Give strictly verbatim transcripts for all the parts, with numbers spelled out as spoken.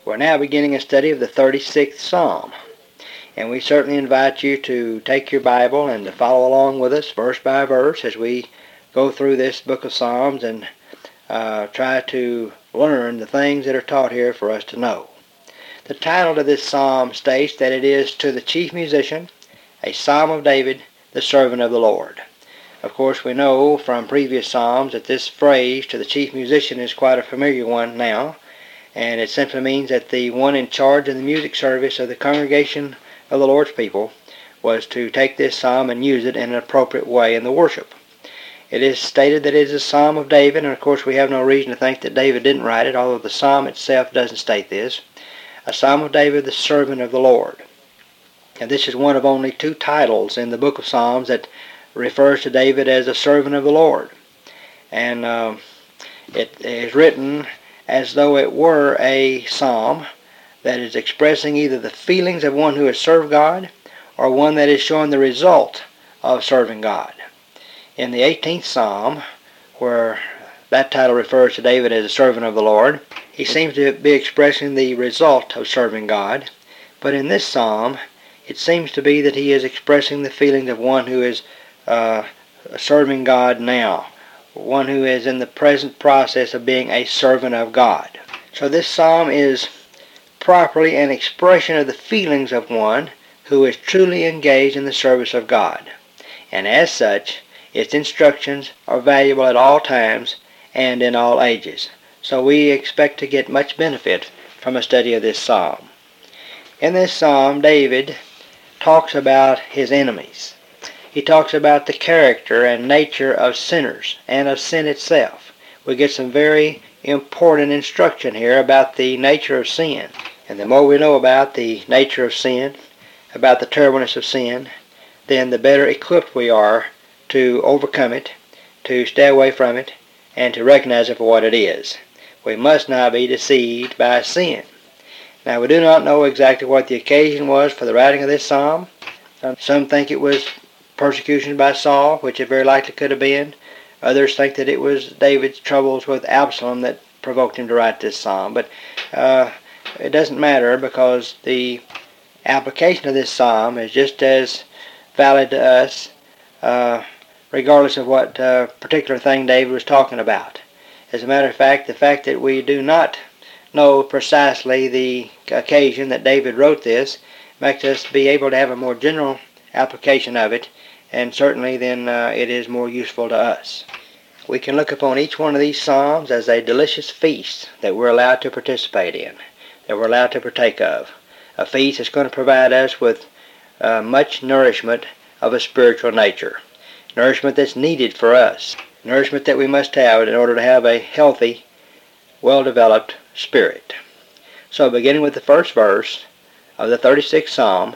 We're now beginning a study of the thirty-sixth Psalm, and we certainly invite you to take your Bible and to follow along with us verse by verse as we go through this book of Psalms and uh, try to learn the things that are taught here for us to know. The title to this psalm states that it is to the chief musician, a psalm of David, the servant of the Lord. Of course, we know from previous psalms that this phrase, to the chief musician, is quite a familiar one now, and it simply means that the one in charge of the music service of the congregation of the Lord's people was to take this psalm and use it in an appropriate way in the worship. It is stated that it is a psalm of David, and of course we have no reason to think that David didn't write it, although the psalm itself doesn't state this. A psalm of David, the servant of the Lord. And this is one of only two titles in the book of Psalms that refers to David as a servant of the Lord. And uh, it is written as though it were a psalm that is expressing either the feelings of one who has served God or one that is showing the result of serving God. In the eighteenth Psalm, where that title refers to David as a servant of the Lord, he seems to be expressing the result of serving God. But in this psalm, it seems to be that he is expressing the feelings of one who is uh, serving God now, one who is in the present process of being a servant of God. So this psalm is properly an expression of the feelings of one who is truly engaged in the service of God. And as such, its instructions are valuable at all times and in all ages. So we expect to get much benefit from a study of this psalm. In this psalm, David talks about his enemies. He talks about the character and nature of sinners and of sin itself. We get some very important instruction here about the nature of sin. And the more we know about the nature of sin, about the terribleness of sin, then the better equipped we are to overcome it, to stay away from it, and to recognize it for what it is. We must not be deceived by sin. Now, we do not know exactly what the occasion was for the writing of this psalm. Some think it was persecution by Saul, which it very likely could have been. Others think that it was David's troubles with Absalom that provoked him to write this psalm. But uh, it doesn't matter, because the application of this psalm is just as valid to us, uh, regardless of what uh, particular thing David was talking about. As a matter of fact, the fact that we do not know precisely the occasion that David wrote this makes us be able to have a more general application of it, and certainly then uh, it is more useful to us. We can look upon each one of these psalms as a delicious feast that we're allowed to participate in, that we're allowed to partake of. A feast that's going to provide us with uh, much nourishment of a spiritual nature. Nourishment that's needed for us. Nourishment that we must have in order to have a healthy, well-developed spirit. So beginning with the first verse of the thirty-sixth Psalm,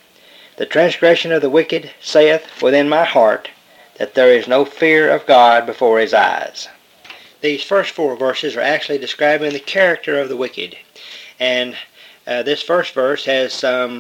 the transgression of the wicked saith within my heart that there is no fear of God before his eyes. These first four verses are actually describing the character of the wicked. And uh, this first verse has some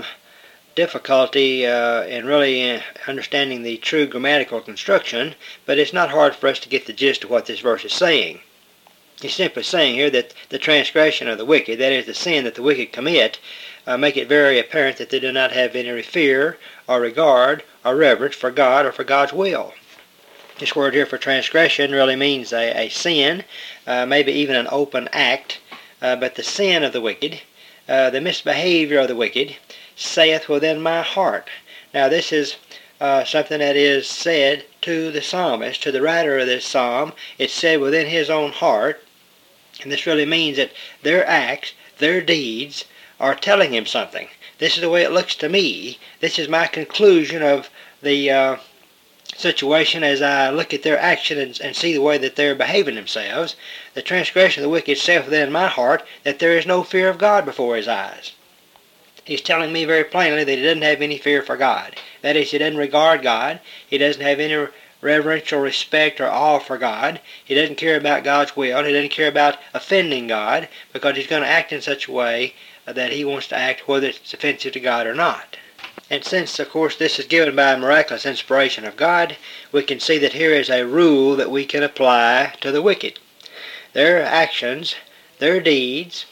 difficulty uh, in really understanding the true grammatical construction, but it's not hard for us to get the gist of what this verse is saying. He's simply saying here that the transgression of the wicked, that is the sin that the wicked commit, uh, make it very apparent that they do not have any fear or regard or reverence for God or for God's will. This word here for transgression really means a, a sin, uh, maybe even an open act, uh, but the sin of the wicked, uh, the misbehavior of the wicked, saith within my heart. Now this is uh, something that is said to the psalmist, to the writer of this psalm. It's said within his own heart, and this really means that their acts, their deeds, are telling him something. This is the way it looks to me. This is my conclusion of the uh, situation as I look at their action and, and see the way that they're behaving themselves. The transgression of the wicked saith within my heart that there is no fear of God before his eyes. He's telling me very plainly that he doesn't have any fear for God. That is, he doesn't regard God. He doesn't have any reverential respect or awe for God. He doesn't care about God's will. He doesn't care about offending God, because he's going to act in such a way that he wants to act whether it's offensive to God or not. And since, of course, this is given by a miraculous inspiration of God, we can see that here is a rule that we can apply to the wicked. Their actions, their deeds,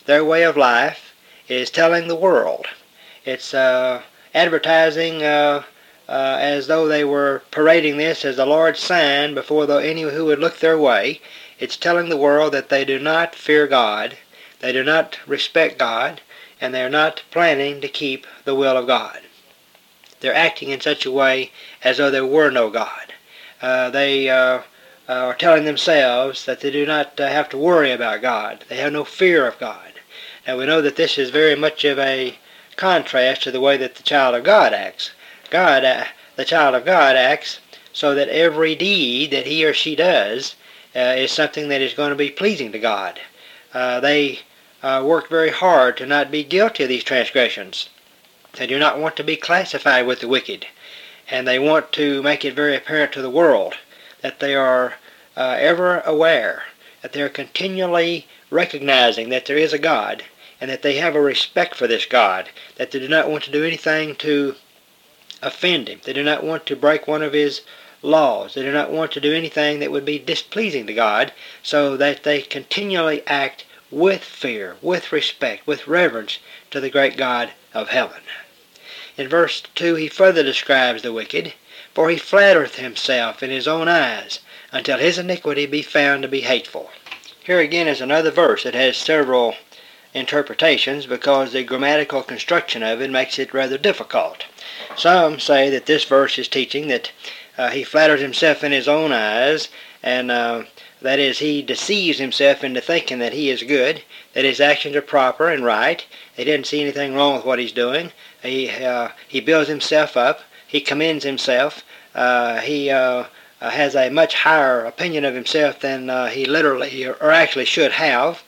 their way of life is telling the world. It's uh, advertising uh, uh, as though they were parading this as the Lord's sign before the, any who would look their way. It's telling the world that they do not fear God, they do not respect God, and they are not planning to keep the will of God. They're acting in such a way as though there were no God. Uh, they uh, are telling themselves that they do not uh, have to worry about God. They have no fear of God. And we know that this is very much of a contrast to the way that the child of God acts. God, uh, the child of God acts so that every deed that he or she does uh, is something that is going to be pleasing to God. Uh, they uh, work very hard to not be guilty of these transgressions. They do not want to be classified with the wicked, and they want to make it very apparent to the world that they are uh, ever aware, that they are continually recognizing that there is a God, and that they have a respect for this God, that they do not want to do anything to offend him. They do not want to break one of his laws. They do not want to do anything that would be displeasing to God, so that they continually act with fear, with respect, with reverence to the great God of heaven. In verse two he further describes the wicked, for he flattereth himself in his own eyes, until his iniquity be found to be hateful. Here again is another verse that has several interpretations because the grammatical construction of it makes it rather difficult. Some say that this verse is teaching that uh, he flatters himself in his own eyes, and uh, that is, he deceives himself into thinking that he is good, that his actions are proper and right. He doesn't see anything wrong with what he's doing. He uh, he builds himself up. He commends himself. Uh, he uh, has a much higher opinion of himself than uh, he literally or actually should have.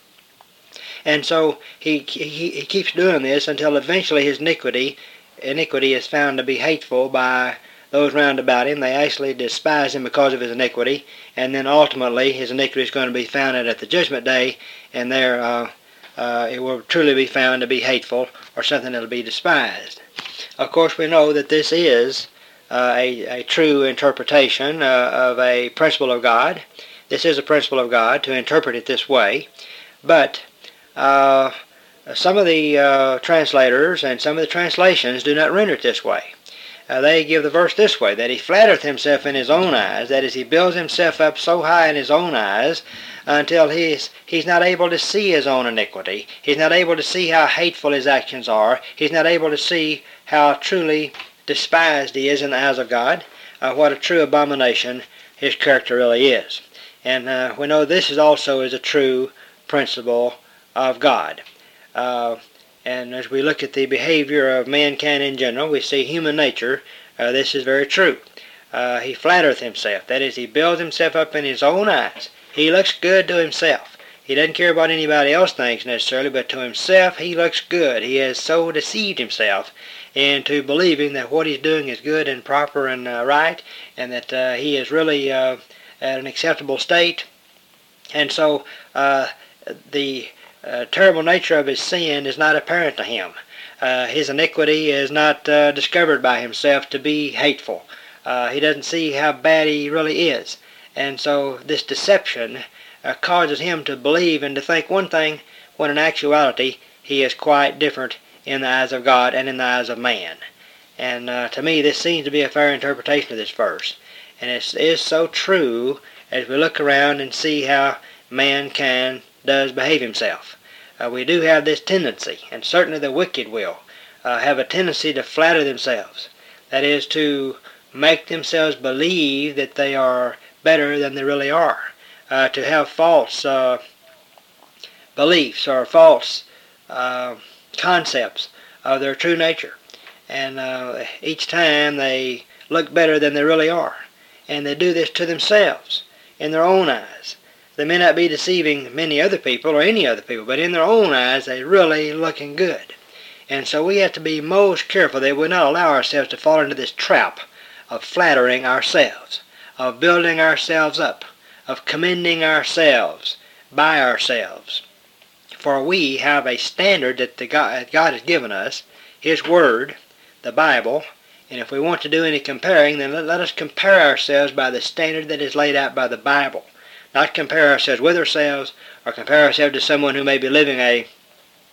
And so he, he he keeps doing this until eventually his iniquity iniquity is found to be hateful by those round about him. They actually despise him because of his iniquity, and then ultimately his iniquity is going to be found out at the judgment day, and there uh, uh, it will truly be found to be hateful or something that will be despised. Of course, we know that this is uh, a, a true interpretation uh, of a principle of God. This is a principle of God to interpret it this way, but Uh, some of the uh, translators and some of the translations do not render it this way. Uh, they give the verse this way, that he flattereth himself in his own eyes, that is, he builds himself up so high in his own eyes until he's, he's not able to see his own iniquity. He's not able to see how hateful his actions are. He's not able to see how truly despised he is in the eyes of God, uh, what a true abomination his character really is. And uh, we know this is also is a true principle of God. Uh, and as we look at the behavior of mankind in general, we see human nature. Uh, this is very true. Uh, he flattereth himself. That is, he builds himself up in his own eyes. He looks good to himself. He doesn't care about anybody else thinks necessarily, but to himself he looks good. He has so deceived himself into believing that what he's doing is good and proper and uh, right, and that uh, he is really uh, at an acceptable state. And so uh, the Uh, terrible nature of his sin is not apparent to him. Uh, his iniquity is not uh, discovered by himself to be hateful. Uh, he doesn't see how bad he really is. And so this deception uh, causes him to believe and to think one thing when in actuality he is quite different in the eyes of God and in the eyes of man. And uh, to me this seems to be a fair interpretation of this verse. And it is so true as we look around and see how mankind does behave himself. Uh, we do have this tendency, and certainly the wicked will uh, have a tendency to flatter themselves. That is, to make themselves believe that they are better than they really are. Uh, to have false uh, beliefs or false uh, concepts of their true nature. And uh, each time they look better than they really are. And they do this to themselves, in their own eyes. They may not be deceiving many other people or any other people, but in their own eyes they're really looking good. And so we have to be most careful that we not allow ourselves to fall into this trap of flattering ourselves, of building ourselves up, of commending ourselves by ourselves. For we have a standard that the God, God has given us, His Word, the Bible, and if we want to do any comparing, then let, let us compare ourselves by the standard that is laid out by the Bible. Not compare ourselves with ourselves or compare ourselves to someone who may be living a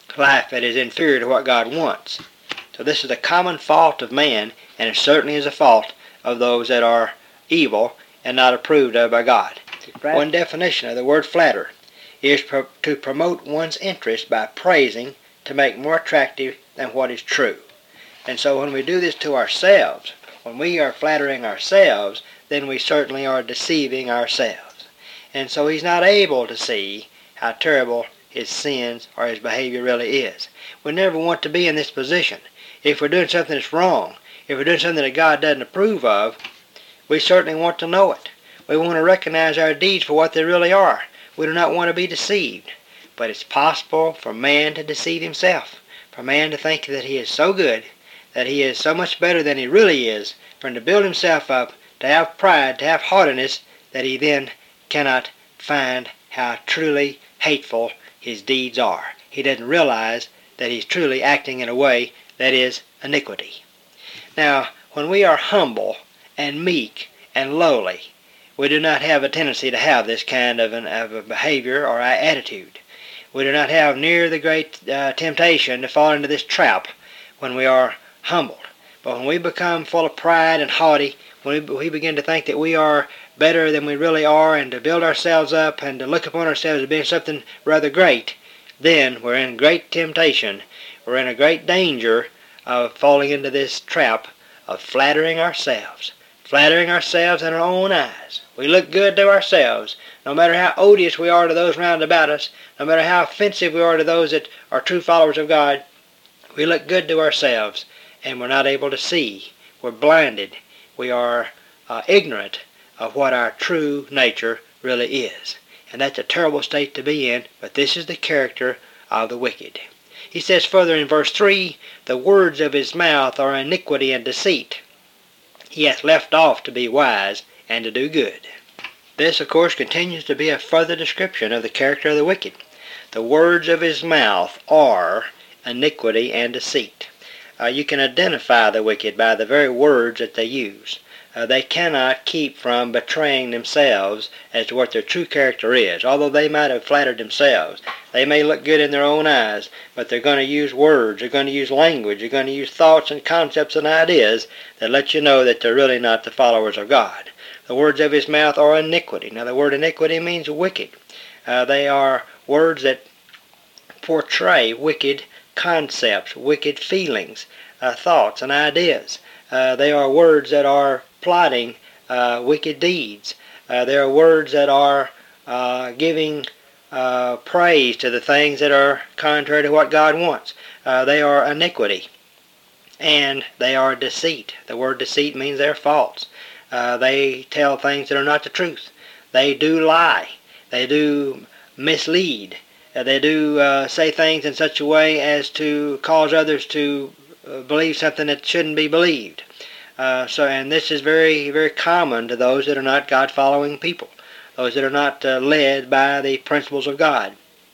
life that is inferior to what God wants. So this is a common fault of man, and it certainly is a fault of those that are evil and not approved of by God. One definition of the word flatter is pro- to promote one's interest by praising to make more attractive than what is true. And so when we do this to ourselves, when we are flattering ourselves, then we certainly are deceiving ourselves. And so he's not able to see how terrible his sins or his behavior really is. We never want to be in this position. If we're doing something that's wrong, if we're doing something that God doesn't approve of, we certainly want to know it. We want to recognize our deeds for what they really are. We do not want to be deceived. But it's possible for man to deceive himself, for man to think that he is so good, that he is so much better than he really is, for him to build himself up, to have pride, to have haughtiness, that he then cannot find how truly hateful his deeds are. He doesn't realize that he's truly acting in a way that is iniquity. Now, when we are humble and meek and lowly, we do not have a tendency to have this kind of, an, of a behavior or attitude. We do not have near the great uh, temptation to fall into this trap when we are humbled. But when we become full of pride and haughty, when we, we begin to think that we are better than we really are, and to build ourselves up and to look upon ourselves as being something rather great, then we're in great temptation. We're in a great danger of falling into this trap of flattering ourselves. Flattering ourselves in our own eyes. We look good to ourselves, no matter how odious we are to those round about us, no matter how offensive we are to those that are true followers of God. We look good to ourselves, and we're not able to see. We're blinded. We are uh, ignorant of what our true nature really is. And that's a terrible state to be in, but this is the character of the wicked. He says further in verse three, the words of his mouth are iniquity and deceit. He hath left off to be wise and to do good. This, of course, continues to be a further description of the character of the wicked. The words of his mouth are iniquity and deceit. Uh, you can identify the wicked by the very words that they use. Uh, they cannot keep from betraying themselves as to what their true character is. Although they might have flattered themselves, they may look good in their own eyes, but they're going to use words, they're going to use language, they're going to use thoughts and concepts and ideas that let you know that they're really not the followers of God. The words of his mouth are iniquity. Now the word iniquity means wicked. Uh, they are words that portray wicked concepts, wicked feelings, uh, thoughts and ideas. Uh, they are words that are plotting uh, wicked deeds. Uh, they are words that are uh, giving uh, praise to the things that are contrary to what God wants. Uh, they are iniquity. And they are deceit. The word deceit means they're false. Uh, they tell things that are not the truth. They do lie. They do mislead. Uh, they do uh, say things in such a way as to cause others to uh, believe something that shouldn't be believed. Uh, so, and this is very, very common to those that are not God-following people, those that are not uh, led by the principles of God.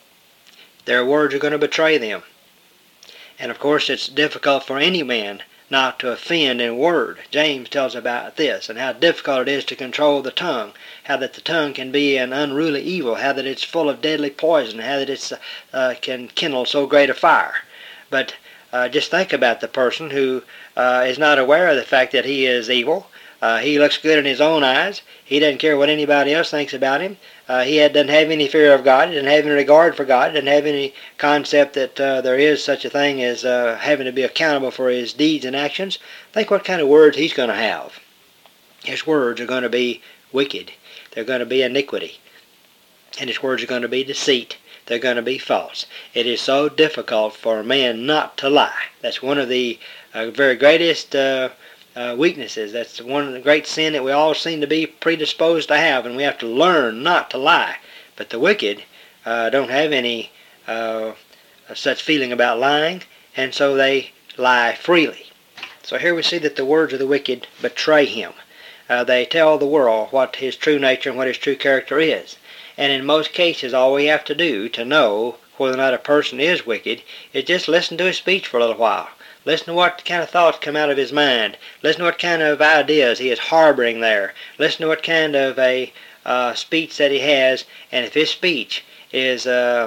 Their words are going to betray them. And of course, it's difficult for any man not to offend in word. James tells about this, and how difficult it is to control the tongue, how that the tongue can be an unruly evil, how that it's full of deadly poison, how that it uh, can kindle so great a fire. But uh, just think about the person who uh, is not aware of the fact that he is evil. Uh, he looks good in his own eyes. He doesn't care what anybody else thinks about him. Uh, he doesn't have any fear of God. He doesn't have any regard for God. He doesn't have any concept that uh, there is such a thing as uh, having to be accountable for his deeds and actions. Think what kind of words he's going to have. His words are going to be wicked. They're going to be iniquity. And his words are going to be deceit. They're going to be false. It is so difficult for a man not to lie. That's one of the uh, very greatest uh, Uh, weaknesses. That's one of the great sin that we all seem to be predisposed to have, and we have to learn not to lie. But the wicked uh, don't have any uh, such feeling about lying, and so they lie freely. So here we see that the words of the wicked betray him. Uh, they tell the world what his true nature and what his true character is. And in most cases, all we have to do to know whether or not a person is wicked is just listen to his speech for a little while. Listen to what kind of thoughts come out of his mind. Listen to what kind of ideas he is harboring there. Listen to what kind of a uh, speech that he has. And if his speech is uh,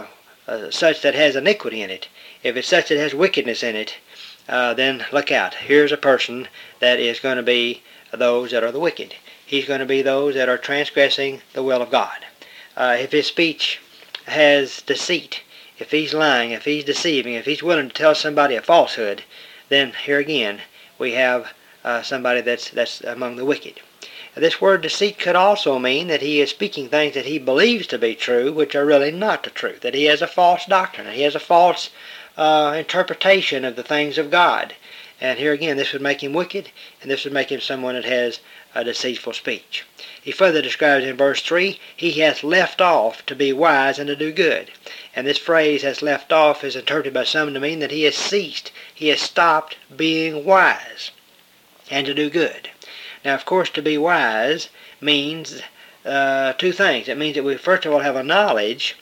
uh, such that has iniquity in it, if it's such that has wickedness in it, uh, then look out. Here's a person that is going to be those that are the wicked. He's going to be those that are transgressing the will of God. Uh, if his speech has deceit, if he's lying, if he's deceiving, if he's willing to tell somebody a falsehood, then here again we have uh, somebody that's that's among the wicked. This word deceit could also mean that he is speaking things that he believes to be true, which are really not the truth, that he has a false doctrine, that he has a false uh, interpretation of the things of God. And here again, this would make him wicked, and this would make him someone that has a deceitful speech. He further describes in verse three, he hath left off to be wise and to do good. And this phrase, has left off, is interpreted by some to mean that he has ceased, he has stopped being wise and to do good. Now, of course, to be wise means uh, two things. It means that we first of all have a knowledge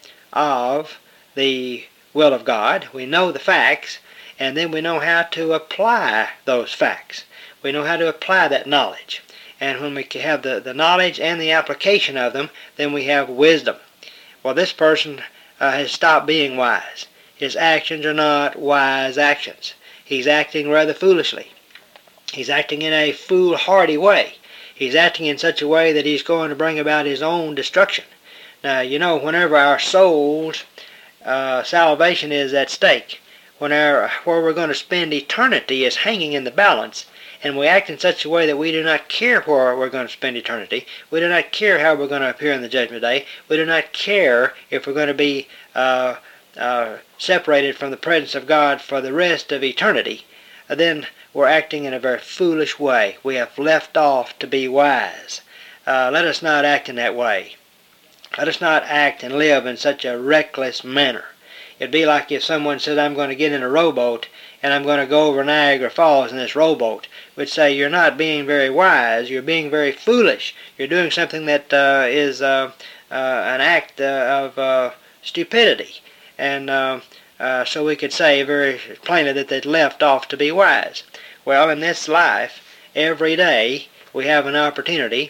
of the will of God. We know the facts, and then we know how to apply those facts. We know how to apply that knowledge. And when we have the, the knowledge and the application of them, then we have wisdom. Well, this person uh, has stopped being wise. His actions are not wise actions. He's acting rather foolishly. He's acting in a foolhardy way. He's acting in such a way that he's going to bring about his own destruction. Now, you know, whenever our soul's uh, salvation is at stake, when our, where we're going to spend eternity is hanging in the balance, and we act in such a way that we do not care where we're going to spend eternity, we do not care how we're going to appear in the judgment day, we do not care if we're going to be uh, uh, separated from the presence of God for the rest of eternity, then we're acting in a very foolish way. We have left off to be wise. Uh, let us not act in that way. Let us not act and live in such a reckless manner. It'd be like if someone said, I'm going to get in a rowboat and I'm going to go over Niagara Falls in this rowboat. We'd say, you're not being very wise, you're being very foolish. You're doing something that uh, is uh, uh, an act uh, of uh, stupidity. And uh, uh, so we could say very plainly that they'd left off to be wise. Well, in this life, every day we have an opportunity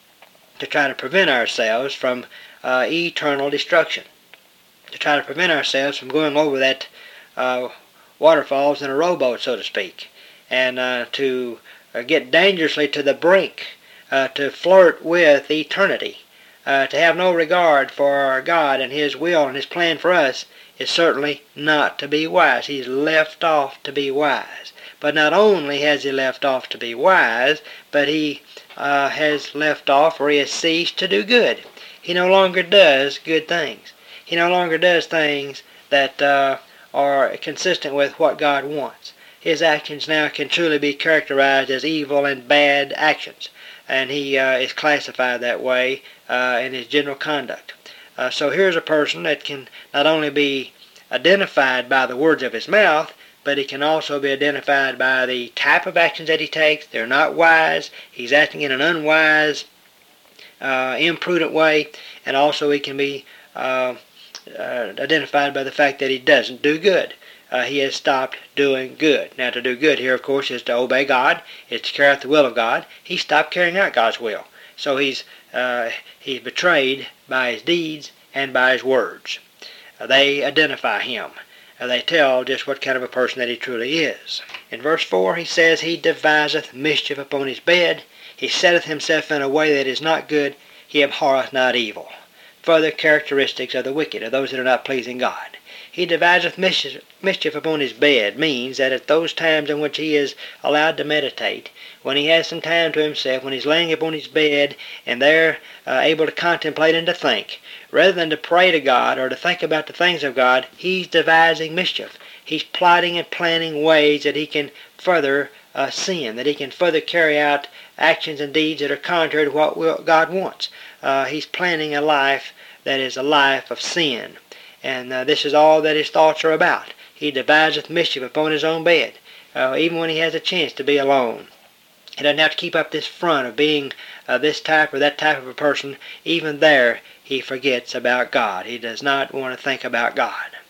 to try to prevent ourselves from uh, eternal destruction. To try to prevent ourselves from going over that uh, waterfalls in a rowboat, so to speak, and uh, to uh, get dangerously to the brink, uh, to flirt with eternity, uh, to have no regard for God and His will and His plan for us is certainly not to be wise. He's left off to be wise. But not only has he left off to be wise, but he uh, has left off or he has ceased to do good. He no longer does good things. He no longer does things that uh, are consistent with what God wants. His actions now can truly be characterized as evil and bad actions, and he uh, is classified that way uh, in his general conduct. Uh, so here's a person that can not only be identified by the words of his mouth, but he can also be identified by the type of actions that he takes. They're not wise. He's acting in an unwise, uh, imprudent way, and also he can be uh, uh, identified by the fact that he doesn't do good. Uh, he has stopped doing good. Now, to do good here, of course, is to obey God, is to carry out the will of God. He stopped carrying out God's will. So he's uh, he's betrayed by his deeds and by his words. Uh, they identify him. Uh, they tell just what kind of a person that he truly is. In verse four, he says, He deviseth mischief upon his bed. He setteth himself in a way that is not good. He abhorreth not evil. Further characteristics of the wicked, of those that are not pleasing God. He deviseth mischief, mischief upon his bed means that at those times in which he is allowed to meditate, when he has some time to himself, when he's laying upon his bed and there uh, able to contemplate and to think, rather than to pray to God or to think about the things of God, he's devising mischief. He's plotting and planning ways that he can further uh, sin, that he can further carry out actions and deeds that are contrary to what God wants. Uh, he's planning a life that is a life of sin. And uh, this is all that his thoughts are about. He deviseth mischief upon his own bed, uh, even when he has a chance to be alone. He doesn't have to keep up this front of being uh, this type or that type of a person. Even there, he forgets about God. He does not want to think about God.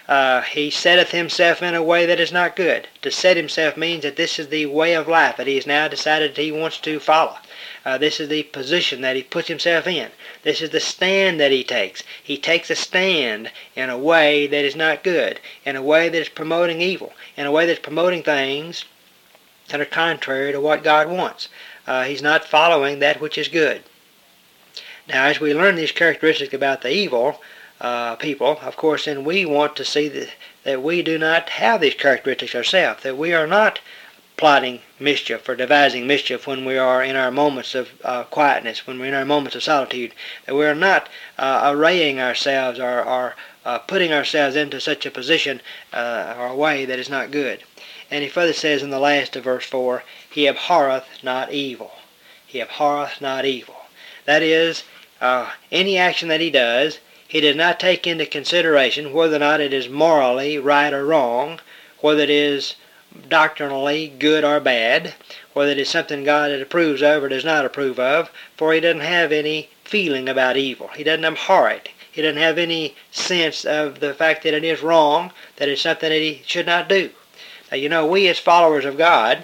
Uh, he setteth himself in a way that is not good. To set himself means that this is the way of life that he has now decided that he wants to follow. Uh, this is the position that he puts himself in. This is the stand that he takes. He takes a stand in a way that is not good, in a way that is promoting evil, in a way that is promoting things that are contrary to what God wants. Uh, he's not following that which is good. Now, as we learn these characteristics about the evil uh, people, of course, then we want to see that, that we do not have these characteristics ourselves, that we are not plotting mischief or devising mischief when we are in our moments of uh, quietness, when we're in our moments of solitude, that we are not uh, arraying ourselves or, or uh, putting ourselves into such a position uh, or a way that is not good. And he further says in the last of verse four, he abhorreth not evil. He abhorreth not evil. That is, uh, any action that he does, he does not take into consideration whether or not it is morally right or wrong, whether it is doctrinally good or bad, whether it is something God approves of or does not approve of, for he doesn't have any feeling about evil. He doesn't abhor it. He doesn't have any sense of the fact that it is wrong, that it's something that he should not do. Now, you know, we as followers of God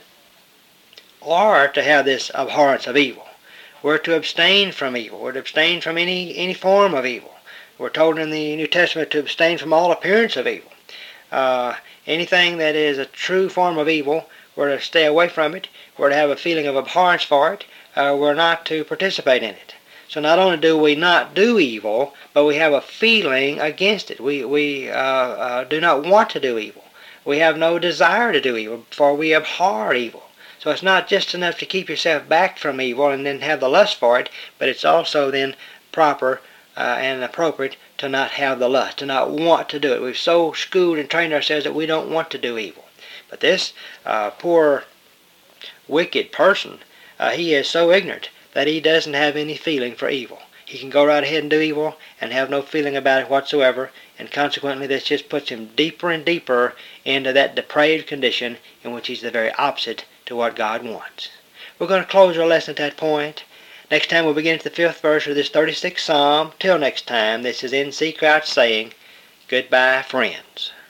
are to have this abhorrence of evil. We're to abstain from evil. We're to abstain from any, any form of evil. We're told in the New Testament to abstain from all appearance of evil. Uh, anything that is a true form of evil, we're to stay away from it. We're to have a feeling of abhorrence for it. Uh, we're not to participate in it. So not only do we not do evil, but we have a feeling against it. We, we uh, uh, do not want to do evil. We have no desire to do evil, for we abhor evil. So it's not just enough to keep yourself back from evil and then have the lust for it, but it's also then proper uh, and appropriate to not have the lust, to not want to do it. We've so schooled and trained ourselves that we don't want to do evil. But this uh, poor, wicked person, uh, he is so ignorant that he doesn't have any feeling for evil. He can go right ahead and do evil and have no feeling about it whatsoever, and consequently this just puts him deeper and deeper into that depraved condition in which he's the very opposite to what God wants. We're going to close our lesson at that point. Next time we'll begin at the fifth verse of this thirty-sixth Psalm. Till next time, this is N C Crouch saying, goodbye, friends.